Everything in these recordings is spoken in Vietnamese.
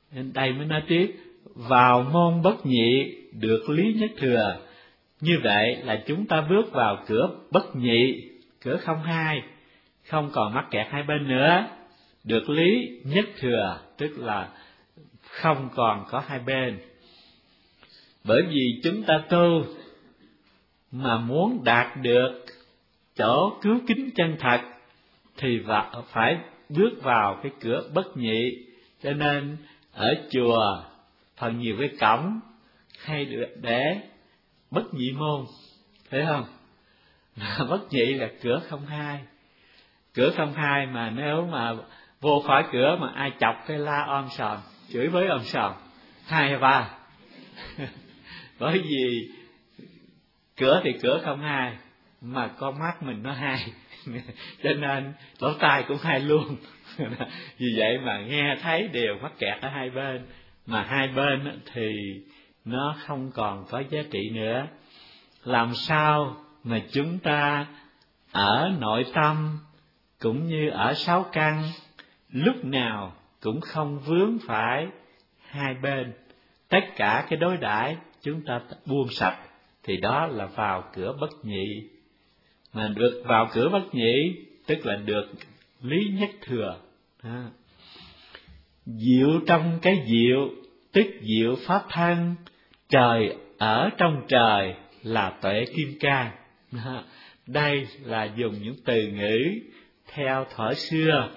Nên đây mới nói tiếp, vào môn bất nhị được lý nhất thừa. Như vậy là chúng ta bước vào cửa bất nhị, cửa không hai, không còn mắc kẹt hai bên nữa, được lý nhất thừa, tức là không còn có hai bên. Bởi vì chúng ta tu mà muốn đạt được chỗ cứu kính chân thật thì phải bước vào cái cửa bất nhị. Cho nên ở chùa phần nhiều cái cổng hay được để bất nhị môn, thấy không? Bất nhị là cửa không hai. Cửa không hai mà nếu mà vô khỏi cửa mà ai chọc cái la om sòm, chửi với om sòm, hai hay ba. Bởi vì cửa thì cửa không hai, mà con mắt mình nó hai, cho nên lỗ tai cũng hai luôn. Vì vậy mà nghe thấy đều mắc kẹt ở hai bên, mà hai bên thì nó không còn có giá trị nữa. Làm sao mà chúng ta ở nội tâm cũng như ở sáu căn lúc nào cũng không vướng phải hai bên, tất cả cái đối đãi chúng ta buông sạch, thì đó là vào cửa bất nhị. Mà được vào cửa bất nhị tức là được lý nhất thừa. Diệu trong cái diệu tức diệu pháp thân, trời ở trong trời là tuệ kim cang. Đây là dùng những từ ngữ theo thuở xưa.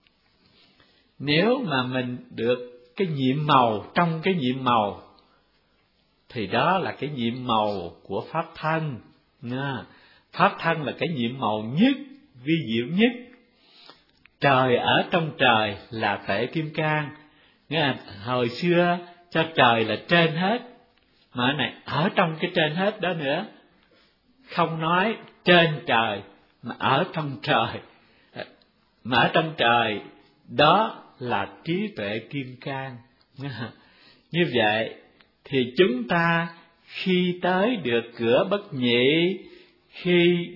Nếu mà mình được cái nhiệm màu trong cái nhiệm màu thì đó là cái nhiệm màu của pháp thân. Pháp thân là cái nhiệm màu nhất, vi diệu nhất. Trời ở trong trời là tuệ kim cang. Nghĩa là hồi xưa cho trời là trên hết, mà cái này ở trong cái trên hết đó nữa. Không nói trên trời mà ở trong trời. Mà ở trong trời đó là trí tuệ kim cang. Như vậy thì chúng ta khi tới được cửa bất nhị, khi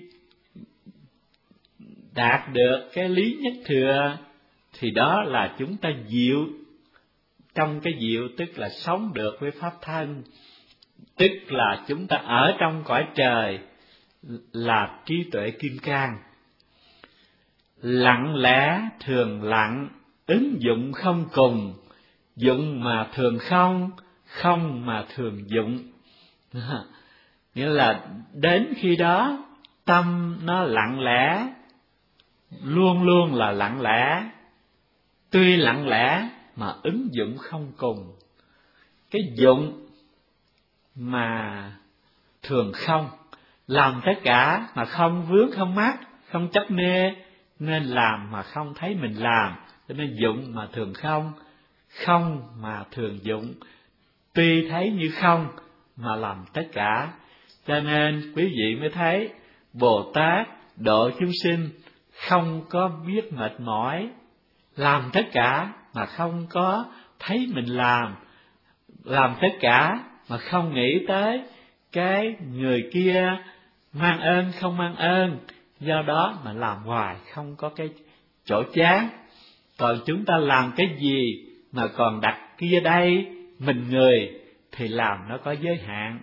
đạt được cái lý nhất thừa, thì đó là chúng ta diệu. Trong cái diệu tức là sống được với pháp thân, tức là chúng ta ở trong cõi trời là trí tuệ kim cang. Lặng lẽ thường lặng, ứng dụng không cùng, dụng mà thường không, không mà thường dụng. Nghĩa là đến khi đó tâm nó lặng lẽ, luôn luôn là lặng lẽ, tuy lặng lẽ mà ứng dụng không cùng. Cái dụng mà thường không, làm tất cả mà không vướng không mắc, không chấp mê, nên làm mà không thấy mình làm, cho nên dụng mà thường không, không mà thường dụng, tuy thấy như không mà làm tất cả. Cho nên quý vị mới thấy Bồ Tát độ chúng sinh không có biết mệt mỏi, làm tất cả mà không có thấy mình làm tất cả mà không nghĩ tới cái người kia mang ơn không mang ơn, do đó mà làm hoài không có cái chỗ chán. Còn chúng ta làm cái gì mà còn đặt kia đây mình người thì làm nó có giới hạn.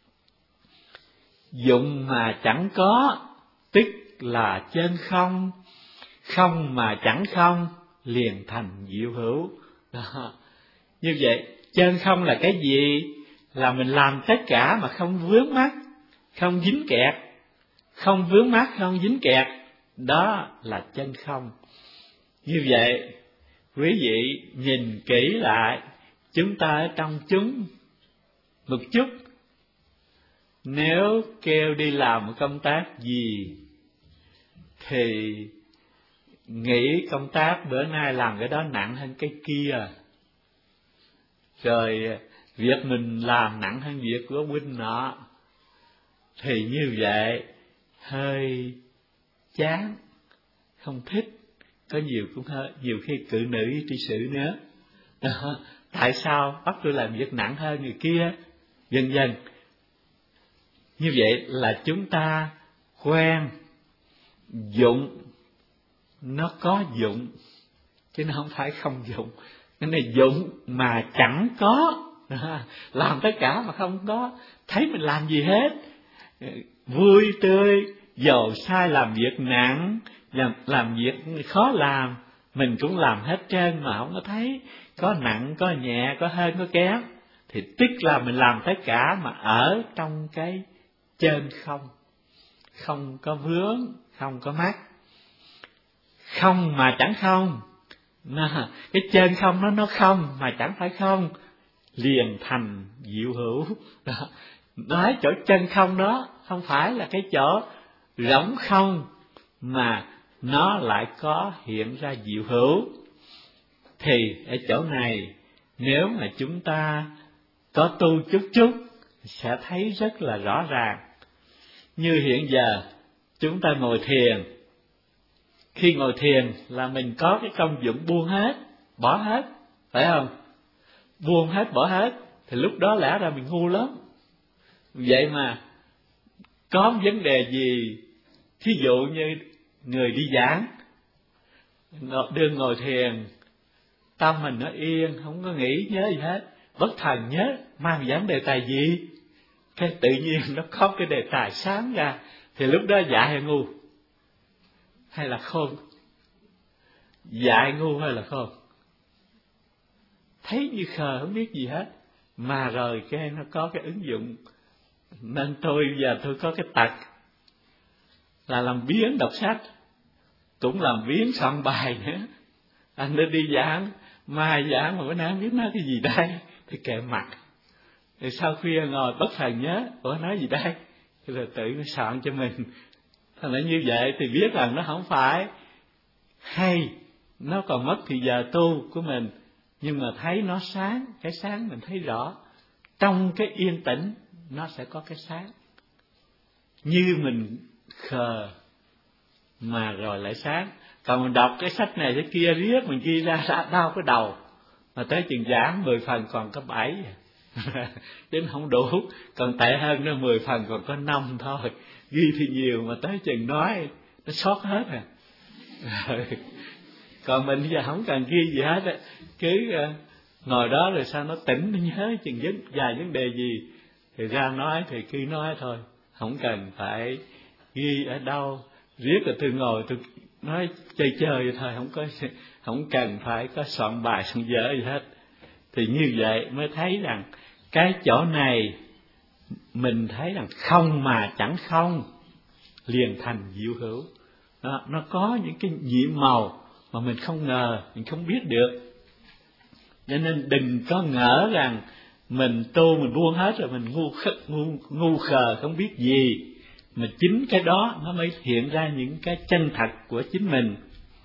Dụng mà chẳng có tức là chân không, không mà chẳng không liền thành diệu hữu. Đó. Như vậy chân không là cái gì? Là mình làm tất cả mà không vướng mắc, không dính kẹt. Không vướng mắc, không dính kẹt, đó là chân không. Như vậy quý vị nhìn kỹ lại chúng ta ở trong chúng một chút. Nếu kêu đi làm một công tác gì thì nghĩ công tác bữa nay làm cái đó nặng hơn cái kia, rồi việc mình làm nặng hơn việc của huynh nọ, thì như vậy hơi chán, không thích. Có nhiều khi cự nữ với tri sự nữa. Đó. Tại sao bắt tôi làm việc nặng hơn người kia, vân vân. Như vậy là chúng ta quen dụng, nó có dụng chứ nó không phải không dụng. cái này dụng mà chẳng có, làm tất cả mà không có thấy mình làm gì hết, vui tươi, dầu sai làm việc nặng, làm việc khó làm, mình cũng làm hết trơn mà không có thấy có nặng, có nhẹ, có hơn, có kém. Thì tức là mình làm tất cả mà ở trong cái chân không, không có vướng, không có mắc. Không mà chẳng không, cái chân không nó không mà chẳng phải không, liền thành diệu hữu. Nói chỗ chân không đó không phải là cái chỗ rỗng không, mà nó lại có hiện ra diệu hữu. Thì ở chỗ này nếu mà chúng ta có tu chút chút sẽ thấy rất là rõ ràng. Như hiện giờ chúng ta ngồi thiền, khi ngồi thiền là mình có cái công dụng buông hết, bỏ hết, phải không? Buông hết, bỏ hết, thì lúc đó lẽ ra mình ngu lắm. Vậy mà có vấn đề gì, thí dụ như người đi giảng, đương ngồi thiền, tâm mình nó yên, không có nghĩ nhớ gì hết, bất thần nhớ mang giảng đề tài gì, cái tự nhiên nó có cái đề tài sáng ra, thì lúc đó dại hay ngu hay là khôn? Dại ngu hay là khôn? Thấy như khờ không biết gì hết, mà rồi cái nó có cái ứng dụng. Nên tôi giờ tôi có cái tật là làm biếng đọc sách, cũng làm biếng soạn bài nữa. Anh đã đi giảng, mai giảng mà bữa nay không biết nói cái gì đây, thì kệ mặt. Rồi sau khuya ngồi bất thần nhớ, ủa nói gì đây? Thì là tự nó soạn cho mình. Thành ra như vậy thì biết rằng nó không phải hay, nó còn mất thì giờ tu của mình, nhưng mà thấy nó sáng, cái sáng mình thấy rõ. Trong cái yên tĩnh nó sẽ có cái sáng. Như mình khờ mà rồi lại sáng. Còn mình đọc cái sách này cái kia riết mình ghi ra đau cái đầu, mà tới chừng giảng 10 phần còn có 7 đến không đủ. Còn tệ hơn nó 10 phần còn có 5 thôi. Ghi thì nhiều mà tới chừng nói nó sót hết à. Còn mình giờ không cần ghi gì hết, cứ ngồi đó rồi sao nó tỉnh, nó nhớ chừng vài vấn đề gì thì ra nói, thì cứ nói thôi, không cần phải ghi ở đâu. Riết rồi tôi ngồi tôi nói chơi chơi thôi, không cần phải có soạn bài soạn vở gì hết. Thì như vậy mới thấy rằng cái chỗ này mình thấy rằng không mà chẳng không, liền thành diệu hữu. Nó có những cái nhiệm màu mà mình không ngờ, mình không biết được. Cho nên đừng có ngỡ rằng mình tu mình buông hết rồi mình ngu khờ không biết gì. Mà chính cái đó nó mới hiện ra những cái chân thật của chính mình.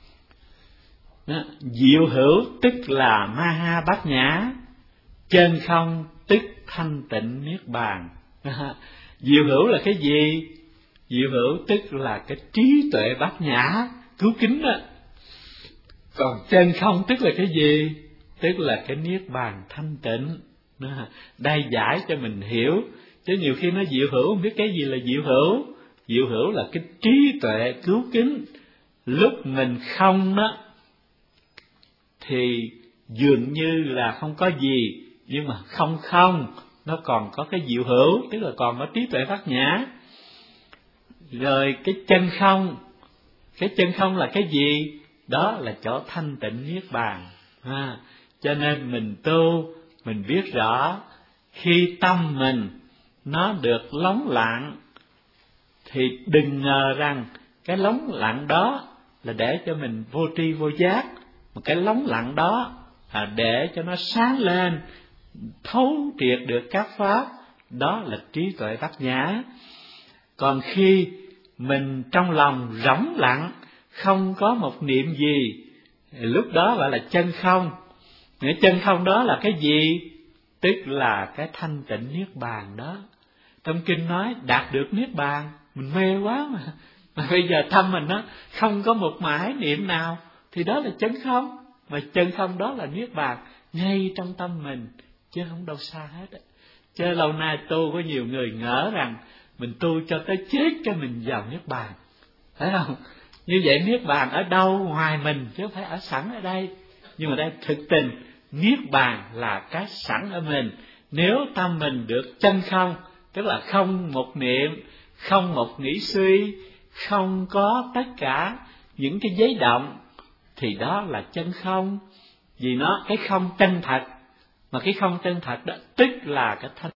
Diệu hữu tức là ma ha bát nhã, chân không tức thanh tịnh niết bàn. Diệu hữu là cái gì? Diệu hữu tức là cái trí tuệ bát nhã cứu kính đó. Còn chân không tức là cái gì? Tức là cái niết bàn thanh tịnh. Đây giải cho mình hiểu, chứ nhiều khi nói diệu hữu không biết cái gì là diệu hữu. Diệu hữu là cái trí tuệ cứu kính. Lúc mình không đó thì dường như là không có gì, nhưng mà không nó còn có cái diệu hữu, tức là còn có trí tuệ bát nhã. Rồi cái chân không là cái gì? Đó là chỗ thanh tịnh niết bàn. Cho nên mình tu, mình biết rõ khi tâm mình nó được lắng lặng thì đừng ngờ rằng cái lắng lặng đó là để cho mình vô tri vô giác, mà cái lắng lặng đó là để cho nó sáng lên, thấu triệt được các pháp, đó là trí tuệ bát nhã. Còn khi mình trong lòng rỗng lặng, không có một niệm gì, lúc đó gọi là chân không. Nghĩa chân không đó là cái gì? Tức là cái thanh tịnh niết bàn đó. Trong kinh nói đạt được niết bàn, mình mê quá mà bây giờ tâm mình nó không có một mãi niệm nào, thì đó là chân không. Mà chân không đó là niết bàn ngay trong tâm mình, chứ không đâu xa hết. Chứ lâu nay tu có nhiều người ngỡ rằng mình tu cho tới chết cái mình vào niết bàn, phải không? Như vậy niết bàn ở đâu? Ngoài mình, chứ không phải ở sẵn ở đây. Nhưng mà đây thực tình Niết bàn là cái sẵn ở mình. Nếu tâm mình được chân không, tức là không một niệm, không một nghĩ suy, không có tất cả những cái giấy động, thì đó là chân không. Vì nó cái không chân thật, mà cái không chân thật đó tức là cái thanh